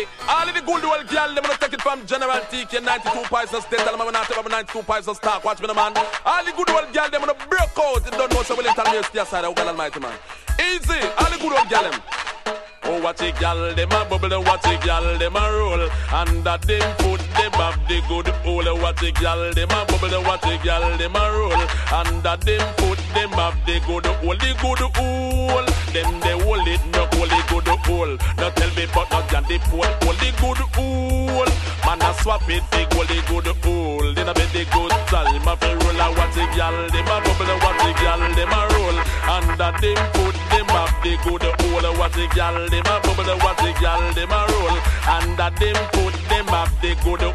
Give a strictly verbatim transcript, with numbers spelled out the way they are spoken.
Easy. All of the good old girl, them gonna take it from General T K, ninety-two poisons state. Tell them I'm not about ninety-two poisons stock. Watch me, the man. All the good old girl, them gonna break out. You don't know, so we'll tell me it's side. Oh, God Almighty, man. Easy. All the good old girl, them. Oh, watch a gal, them a bubble, watch a gal, them a roll. Under them foot, them have the good hole. Watch a gal, them a bubble, watch a gal, them a roll. Under them foot, them have the good hole, the good hole. Them they hold it, no hold the good hole. No tell me but not can the pole, hold the good hole. Man a swap it, big hold the good hole. Then a bet the good time, a fi roll. A watch a gal, them a bubble, watch a gal, them a roll. Under them foot, them have the good hole. Watch a gal, them a bubble, watch the girl, them a roll. Under them foot, them have the good